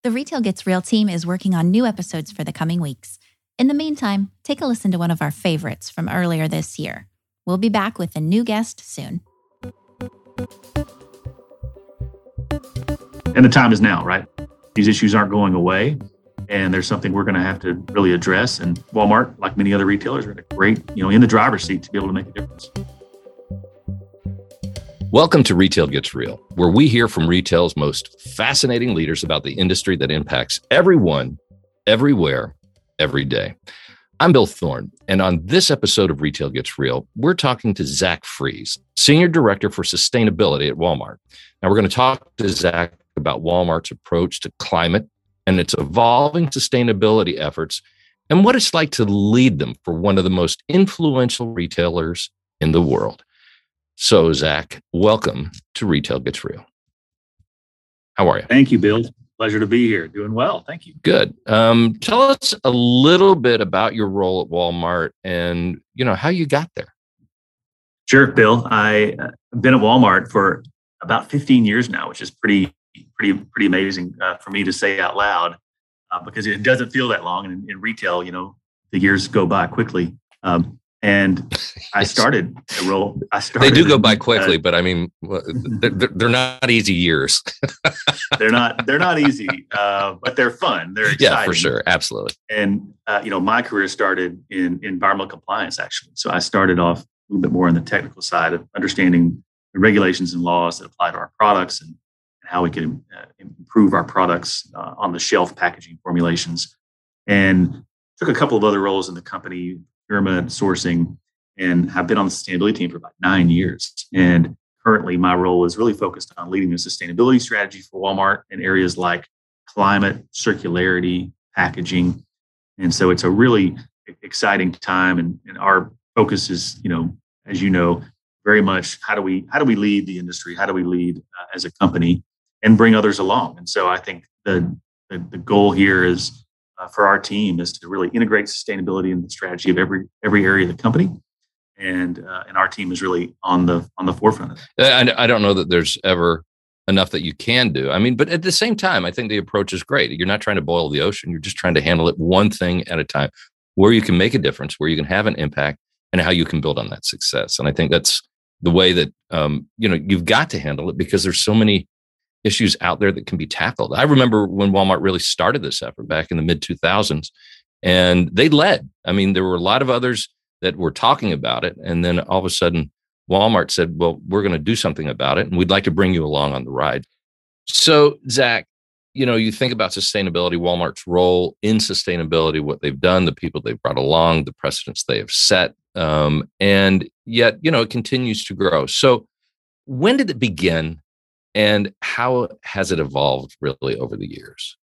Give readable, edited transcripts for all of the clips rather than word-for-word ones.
The Retail Gets Real team is working on new episodes for the coming weeks. In the meantime, take a listen to one of our favorites from earlier this year. We'll be back with a new guest soon. And the time is now, right? These issues aren't going away, and there's something we're going to have to really address. And Walmart, like many other retailers, are in the driver's seat to be able to make a difference. Welcome to Retail Gets Real, where we hear from retail's most fascinating leaders about the industry that impacts everyone, everywhere, every day. I'm Bill Thorne, and on this episode of Retail Gets Real, we're talking to Zach Fries, Senior Director for Sustainability at Walmart. Now, we're going to talk to Zach about Walmart's approach to climate and its evolving sustainability efforts and what it's like to lead them for one of the most influential retailers in the world. So, Zach, welcome to Retail Gets Real. How are you? Thank you, Bill. Pleasure to be here. Doing well. Thank you. Good. Tell us a little bit about your role at Walmart and, how you got there. Sure, Bill. I've been at Walmart for about 15 years now, which is pretty amazing for me to say out loud because it doesn't feel that long. And in retail, the years go by quickly. And I started the role. They do go by quickly, but I mean, they're not easy years. They're not easy, but they're fun. They're exciting. Yeah, for sure, absolutely. And my career started in environmental compliance, actually. So I started off a little bit more on the technical side of understanding the regulations and laws that apply to our products and how we can improve our products on the shelf packaging formulations. And took a couple of other roles in the company. Procurement, sourcing, and have been on the sustainability team for about 9 years. And currently my role is really focused on leading the sustainability strategy for Walmart in areas like climate, circularity, packaging. And so it's a really exciting time. And our focus is, as you know, very much how do we lead the industry? How do we lead as a company and bring others along? And so I think the goal here is for our team is to really integrate sustainability in the strategy of every area of the company, and our team is really on the forefront of it. I don't know that there's ever enough that you can do. I mean, but at the same time, I think the approach is great. You're not trying to boil the ocean. You're just trying to handle it one thing at a time, where you can make a difference, where you can have an impact, and how you can build on that success. And I think that's the way that you've got to handle it, because there's so many issues out there that can be tackled. I remember when Walmart really started this effort back in the mid 2000s, and they led. I mean, there were a lot of others that were talking about it. And then all of a sudden Walmart said, well, we're going to do something about it, and we'd like to bring you along on the ride. So Zach, you think about sustainability, Walmart's role in sustainability, what they've done, the people they've brought along, the precedents they have set. And yet, it continues to grow. So when did it begin? And how has it evolved really over the years?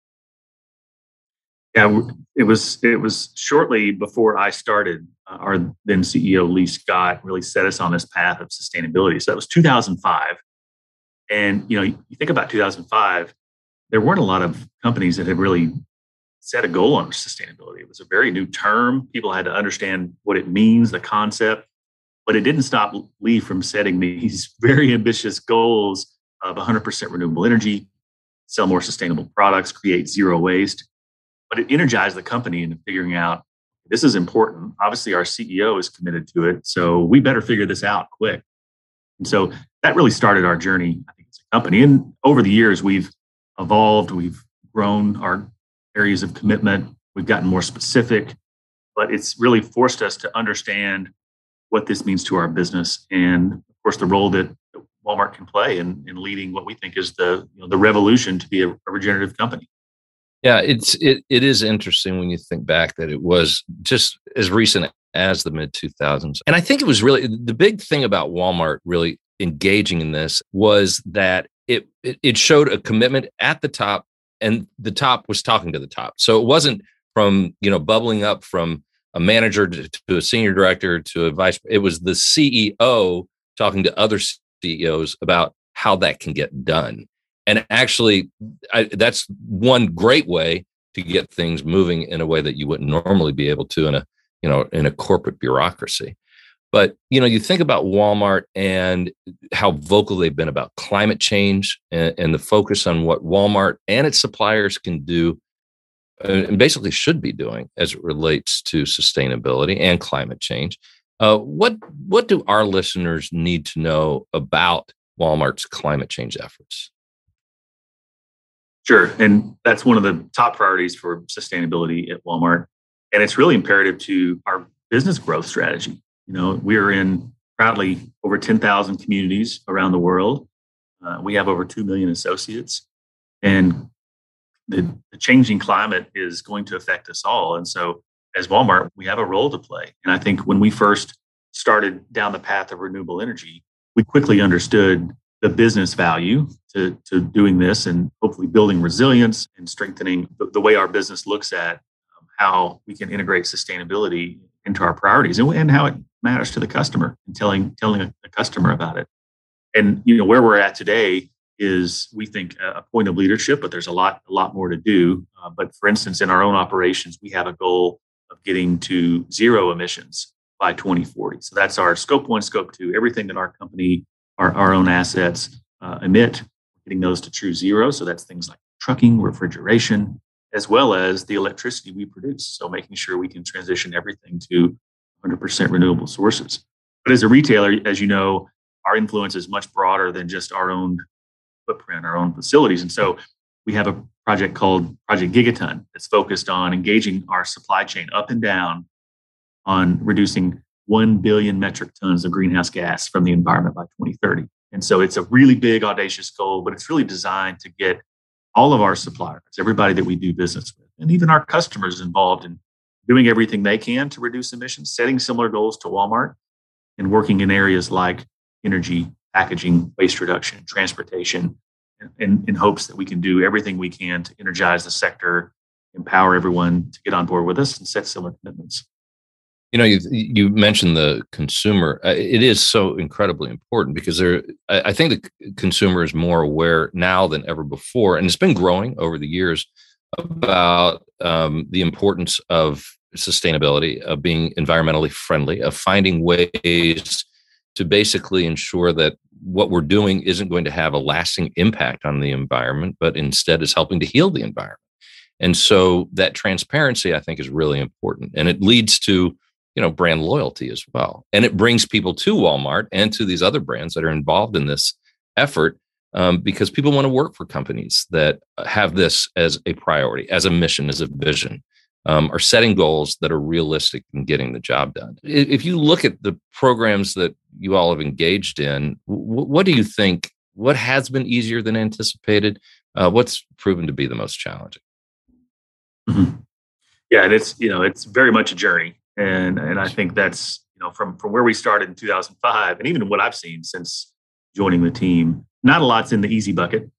Yeah, it was shortly before I started. Our then CEO, Lee Scott, really set us on this path of sustainability. So that was 2005. And, you think about 2005, there weren't a lot of companies that had really set a goal on sustainability. It was a very new term. People had to understand what it means, the concept. But it didn't stop Lee from setting these very ambitious goals of 100% renewable energy, sell more sustainable products, create zero waste. But it energized the company into figuring out, this is important. Obviously, our CEO is committed to it, so we better figure this out quick. And so that really started our journey, I think, as a company. And over the years, we've evolved, we've grown our areas of commitment, we've gotten more specific, but it's really forced us to understand what this means to our business, and of course, the role that Walmart can play in leading what we think is the revolution to be a regenerative company. Yeah, it is interesting when you think back that it was just as recent as the mid 2000s. And I think it was really the big thing about Walmart really engaging in this was that it showed a commitment at the top, and the top was talking to the top. So it wasn't from, bubbling up from a manager to a senior director to a vice. It was the CEO talking to other CEOs about how that can get done. And actually, that's one great way to get things moving in a way that you wouldn't normally be able to in a corporate bureaucracy. But, you think about Walmart and how vocal they've been about climate change and the focus on what Walmart and its suppliers can do and basically should be doing as it relates to sustainability and climate change. What do our listeners need to know about Walmart's climate change efforts? Sure. And that's one of the top priorities for sustainability at Walmart. And it's really imperative to our business growth strategy. We are in proudly over 10,000 communities around the world. We have over 2 million associates. And the changing climate is going to affect us all. And so as Walmart, we have a role to play. And I think when we first started down the path of renewable energy, we quickly understood the business value to doing this and hopefully building resilience and strengthening the way our business looks at how we can integrate sustainability into our priorities and how it matters to the customer and telling the customer about it. And where we're at today is, we think, a point of leadership, but there's a lot more to do. But for instance, in our own operations, we have a goal of getting to zero emissions by 2040. So that's our scope 1, scope 2, everything that our company, our own assets emit, getting those to true zero. So that's things like trucking, refrigeration, as well as the electricity we produce. So making sure we can transition everything to 100% renewable sources. But as a retailer, as you know, our influence is much broader than just our own footprint, our own facilities. And so we have a project called Project Gigaton that's focused on engaging our supply chain up and down on reducing 1 billion metric tons of greenhouse gas from the environment by 2030. And so it's a really big, audacious goal, but it's really designed to get all of our suppliers, everybody that we do business with, and even our customers involved in doing everything they can to reduce emissions, setting similar goals to Walmart, and working in areas like energy, packaging, waste reduction, transportation, in hopes that we can do everything we can to energize the sector, empower everyone to get on board with us and set similar commitments. You mentioned the consumer. It is so incredibly important because I think the consumer is more aware now than ever before, and it's been growing over the years about the importance of sustainability, of being environmentally friendly, of finding ways to basically ensure that what we're doing isn't going to have a lasting impact on the environment, but instead is helping to heal the environment. And so that transparency, I think, is really important, and it leads to brand loyalty as well. And it brings people to Walmart and to these other brands that are involved in this effort because people want to work for companies that have this as a priority, as a mission, as a vision, are setting goals that are realistic in getting the job done. If you look at the programs that you all have engaged in, what do you think, what has been easier than anticipated? What's proven to be the most challenging? Mm-hmm. Yeah, and it's very much a journey. And I think that's, from where we started in 2005, and even what I've seen since joining the team, not a lot's in the easy bucket.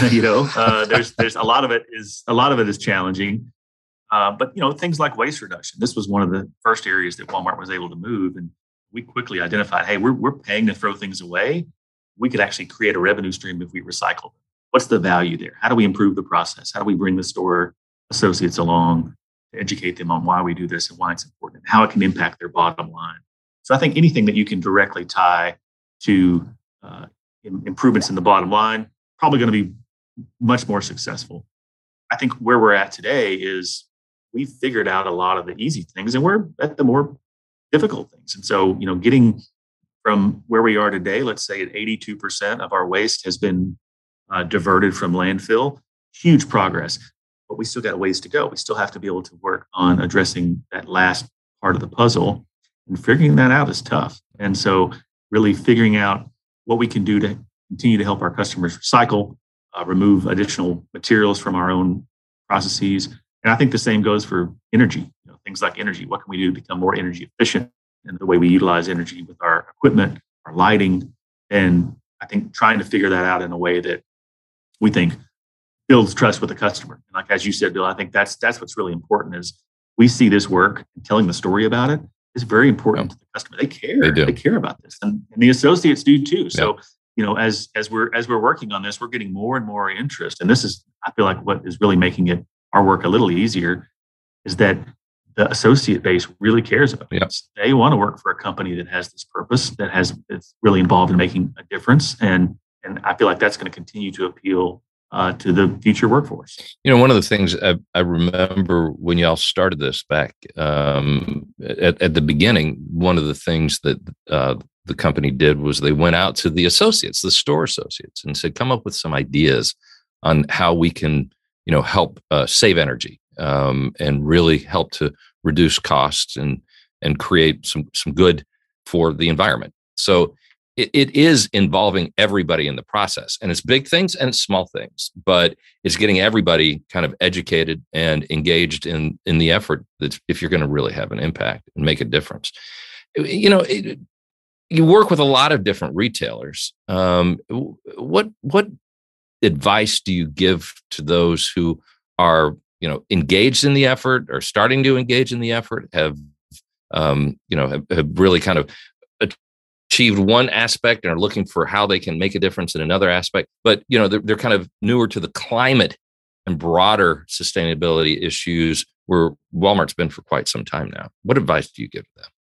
There's a lot of it is challenging. But things like waste reduction. This was one of the first areas that Walmart was able to move, and we quickly identified, hey, we're paying to throw things away. We could actually create a revenue stream if we recycle them. What's the value there? How do we improve the process? How do we bring the store associates along to educate them on why we do this and why it's important, and how it can impact their bottom line? So I think anything that you can directly tie to improvements in the bottom line, probably going to be much more successful. I think where we're at today is we've figured out a lot of the easy things, and we're at the more difficult things. And so, getting from where we are today, let's say at 82% of our waste has been diverted from landfill, huge progress. But we still got a ways to go. We still have to be able to work on addressing that last part of the puzzle, and figuring that out is tough. And so really figuring out what we can do to continue to help our customers recycle, remove additional materials from our own processes. And I think the same goes for energy, things like energy. What can we do to become more energy efficient in the way we utilize energy with our equipment, our lighting? And I think trying to figure that out in a way that we think builds trust with the customer. And like, as you said, Bill, I think that's what's really important is we see this work, and telling the story about it is very important to the customer. They care. They care about this. And the associates do too. So, as we're working on this, we're getting more and more interest. And this is, I feel like, what is really making our work a little easier is that the associate base really cares about Yeah. this. They want to work for a company that has this purpose, that's really involved in making a difference, and I feel like that's going to continue to appeal to the future workforce. One of the things I remember when y'all started this back at the beginning, one of the things that the company did was they went out to the associates, the store associates, and said, come up with some ideas on how we can, help save energy and really help to reduce costs and create some good for the environment. So it is involving everybody in the process, and it's big things and it's small things, but it's getting everybody kind of educated and engaged in the effort that if you're going to really have an impact and make a difference. You work with a lot of different retailers. What advice do you give to those who are, engaged in the effort or starting to engage in the effort, have really kind of achieved one aspect and are looking for how they can make a difference in another aspect, but they're kind of newer to the climate and broader sustainability issues where Walmart's been for quite some time now? What advice do you give them?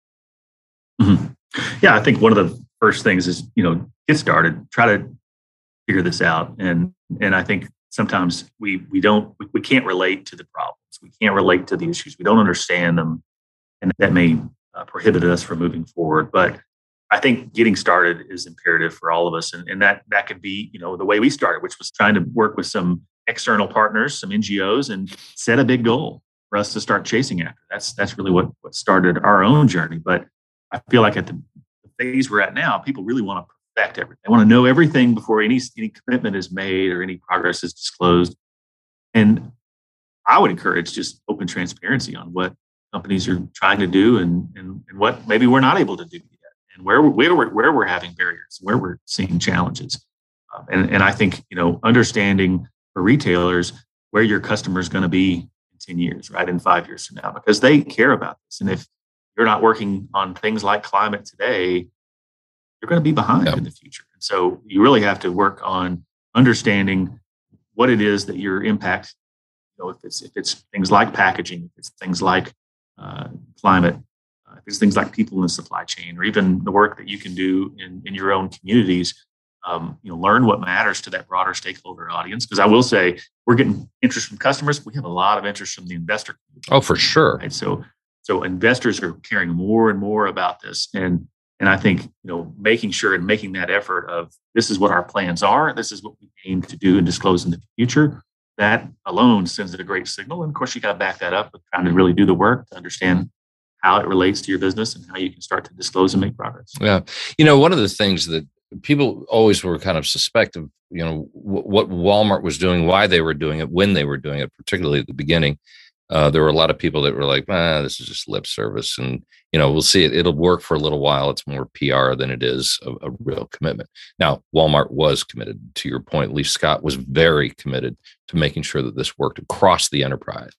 Mm-hmm. Yeah, I think one of the first things is, get started, try to figure this out. And I think sometimes we can't relate to the problems. We can't relate to the issues. We don't understand them. And that may prohibit us from moving forward. But I think getting started is imperative for all of us. And that could be, the way we started, which was trying to work with some external partners, some NGOs, and set a big goal for us to start chasing after. That's really what started our own journey. But I feel like at the phase we're at now, people really want to perfect everything. They want to know everything before any commitment is made or any progress is disclosed. And I would encourage just open transparency on what companies are trying to do and what maybe we're not able to do yet, and where we're having barriers, where we're seeing challenges. And I think, understanding for retailers where your customer is going to be in 10 years, right, in 5 years from now, because they care about this. And if you're not working on things like climate today, you're going to be behind in the future. And so you really have to work on understanding what it is that your impact, if it's things like packaging, if it's things like climate, if it's things like people in the supply chain, or even the work that you can do in your own communities, learn what matters to that broader stakeholder audience. Because I will say, we're getting interest from customers. We have a lot of interest from the investor community. Oh, for sure. Right? So investors are caring more and more about this. And I think, making sure and making that effort of this is what our plans are, this is what we aim to do and disclose in the future, that alone sends it a great signal. And of course, you got to back that up with trying to really do the work to understand how it relates to your business and how you can start to disclose and make progress. Yeah. One of the things that people always were kind of suspect of, what Walmart was doing, why they were doing it, when they were doing it, particularly at the beginning. There were a lot of people that were like, this is just lip service. And, we'll see it. It'll work for a little while. It's more PR than it is a real commitment. Now, Walmart was committed. To your point, Lee Scott was very committed to making sure that this worked across the enterprise.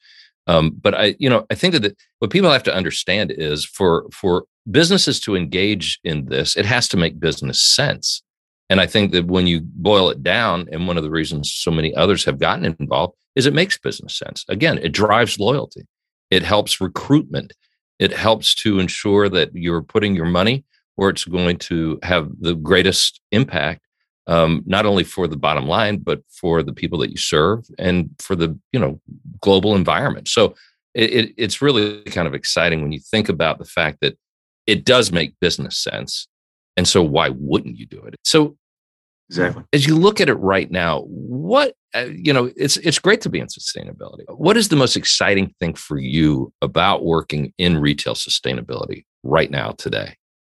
But I think that what people have to understand is for businesses to engage in this, it has to make business sense. And I think that when you boil it down, and one of the reasons so many others have gotten involved is it makes business sense. Again, it drives loyalty. It helps recruitment. It helps to ensure that you're putting your money where it's going to have the greatest impact, not only for the bottom line, but for the people that you serve and for the, global environment. So it's really kind of exciting when you think about the fact that it does make business sense. And so why wouldn't you do it? So exactly, as you look at it right now, what, it's great to be in sustainability. What is the most exciting thing for you about working in retail sustainability right now today?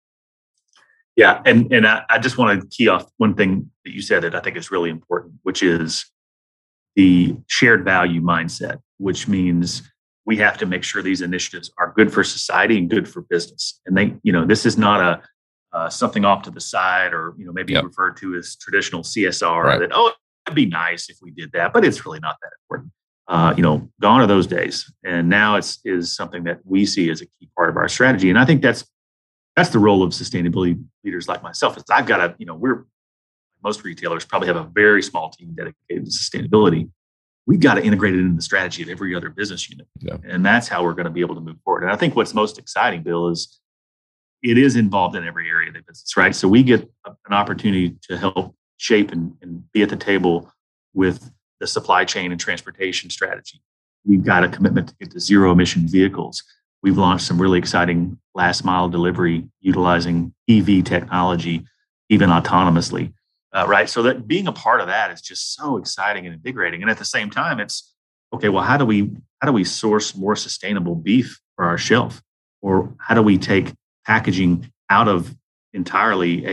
Yeah. And I just want to key off one thing that you said that I think is really important, which is the shared value mindset, which means we have to make sure these initiatives are good for society and good for business. And this is not something off to the side, or maybe referred to as traditional CSR. Right. That it'd be nice if we did that, but it's really not that important. Gone are those days, and now is something that we see as a key part of our strategy. And I think that's the role of sustainability leaders like myself. Is I've got to, most retailers probably have a very small team dedicated to sustainability, we've got to integrate it into the strategy of every other business unit. Yeah. And that's how we're going to be able to move forward. And I think what's most exciting, Bill, is it is involved in every area of the business, right? So we get an opportunity to help shape and be at the table with the supply chain and transportation strategy. We've got a commitment to get to zero emission vehicles. We've launched some really exciting last mile delivery utilizing EV technology, even autonomously, right? So that being a part of that is just so exciting and invigorating. And at the same time, it's okay. Well, how do we source more sustainable beef for our shelf, or how do we take packaging out of entirely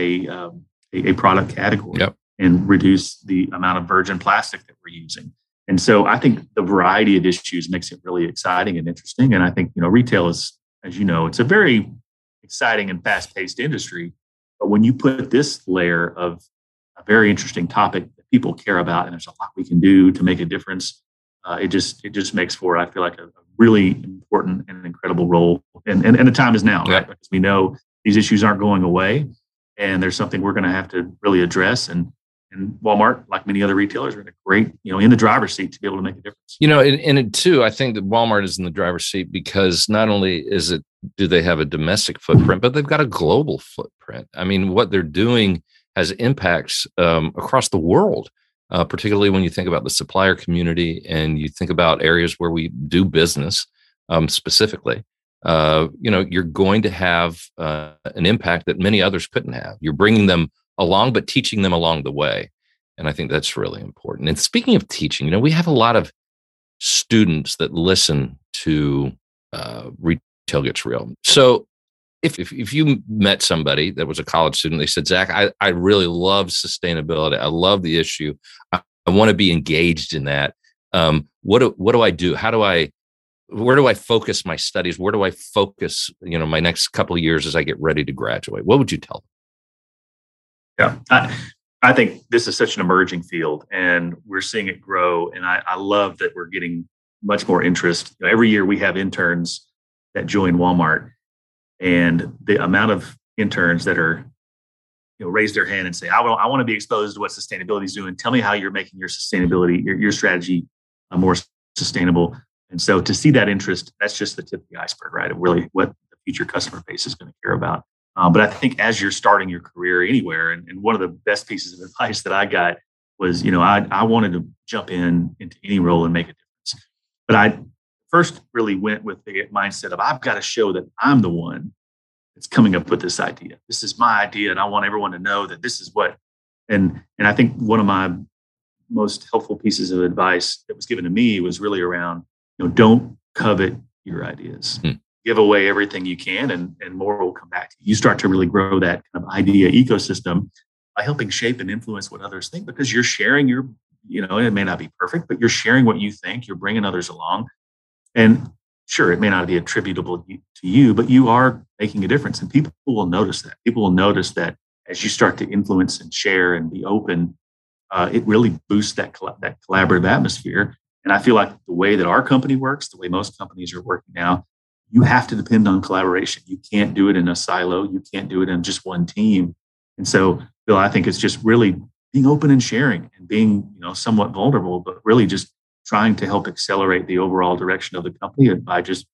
a product category and reduce the amount of virgin plastic that we're using? And so I think the variety of issues makes it really exciting and interesting. And I think, retail is, as you know, it's a very exciting and fast-paced industry. But when you put this layer of a very interesting topic that people care about, and there's a lot we can do to make a difference, it just makes for, I feel like, a really important and incredible role. And the time is now, right? Because we know these issues aren't going away, and there's something we're going to have to really address. And Walmart, like many other retailers, are in a great, in the driver's seat to be able to make a difference. And too, I think that Walmart is in the driver's seat because not only do they have a domestic footprint, but they've got a global footprint. I mean, what they're doing has impacts across the world, particularly when you think about the supplier community and you think about areas where we do business specifically. You're going to have an impact that many others couldn't have. You're bringing them along, but teaching them along the way. And I think that's really important. And speaking of teaching, we have a lot of students that listen to Retail Gets Real. So if you met somebody that was a college student, they said, Zach, I really love sustainability. I love the issue. I want to be engaged in that. What do I do? Where do I focus my studies? Where do I focus, my next couple of years as I get ready to graduate? What would you tell them? Yeah, I think this is such an emerging field, and we're seeing it grow. And I love that we're getting much more interest. Every year we have interns that join Walmart, and the amount of interns that are, raise their hand and say, I want to be exposed to what sustainability is doing. Tell me how you're making your sustainability, your strategy more sustainable. And so to see that interest, that's just the tip of the iceberg, right? Of really what the future customer base is going to care about. But I think as you're starting your career anywhere, and one of the best pieces of advice that I got was, I wanted to jump into any role and make a difference. But I first really went with the mindset of I've got to show that I'm the one that's coming up with this idea. This is my idea, and I want everyone to know that this is what. And I think one of my most helpful pieces of advice that was given to me was really around, don't covet your ideas. Give away everything you can, and more will come back to you. You start to really grow that kind of idea ecosystem by helping shape and influence what others think, because you're sharing your, it may not be perfect, but you're sharing what you think. You're bringing others along. And sure, it may not be attributable to you, but you are making a difference, and people will notice that. People will notice that as you start to influence and share and be open, it really boosts that collaborative atmosphere. And I feel like the way that our company works, the way most companies are working now, you have to depend on collaboration. You can't do it in a silo. You can't do it in just one team. And so, Bill, I think it's just really being open and sharing and being, somewhat vulnerable, but really just trying to help accelerate the overall direction of the company by just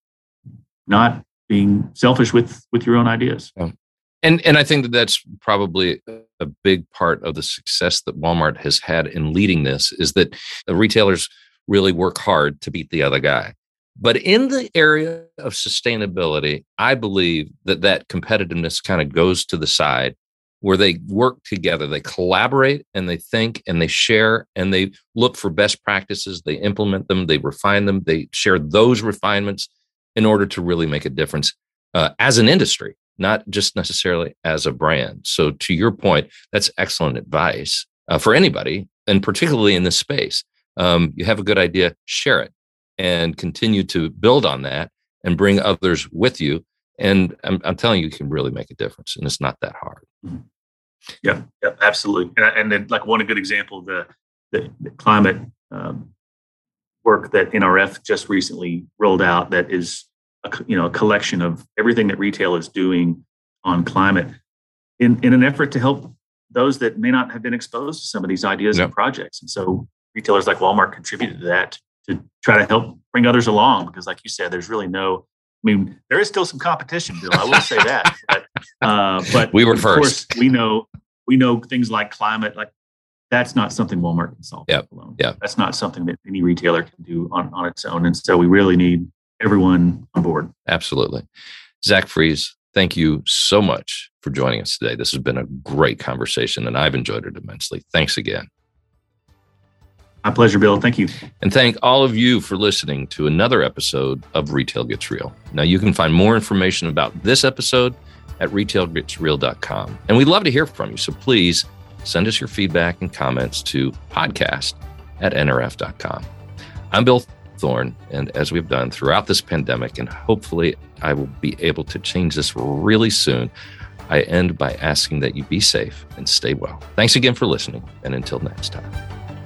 not being selfish with your own ideas. And I think that that's probably a big part of the success that Walmart has had in leading this, is that the retailers really work hard to beat the other guy. But in the area of sustainability, I believe that competitiveness kind of goes to the side, where they work together, they collaborate, and they think, and they share, and they look for best practices, they implement them, they refine them, they share those refinements in order to really make a difference as an industry, not just necessarily as a brand. So to your point, that's excellent advice for anybody, and particularly in this space. You have a good idea, share it, and continue to build on that and bring others with you. And I'm telling you, you can really make a difference, and it's not that hard. Yeah, absolutely. And then, like, one good example, the climate work that NRF just recently rolled out, that is a collection of everything that retail is doing on climate in an effort to help those that may not have been exposed to some of these ideas and projects. And so retailers like Walmart contributed to that to try to help bring others along. Because like you said, there's really there is still some competition, Bill. I will say that. But we were of first. Course, we know things like climate, like that's not something Walmart can solve alone. Yeah. That's not something that any retailer can do on its own. And so we really need everyone on board. Absolutely. Zach Fries, thank you so much for joining us today. This has been a great conversation, and I've enjoyed it immensely. Thanks again. My pleasure, Bill. Thank you. And thank all of you for listening to another episode of Retail Gets Real. Now, you can find more information about this episode at retailgetsreal.com. And we'd love to hear from you. So please send us your feedback and comments to podcast@nrf.com. I'm Bill Thorne, and as we've done throughout this pandemic, and hopefully I will be able to change this really soon, I end by asking that you be safe and stay well. Thanks again for listening, and until next time.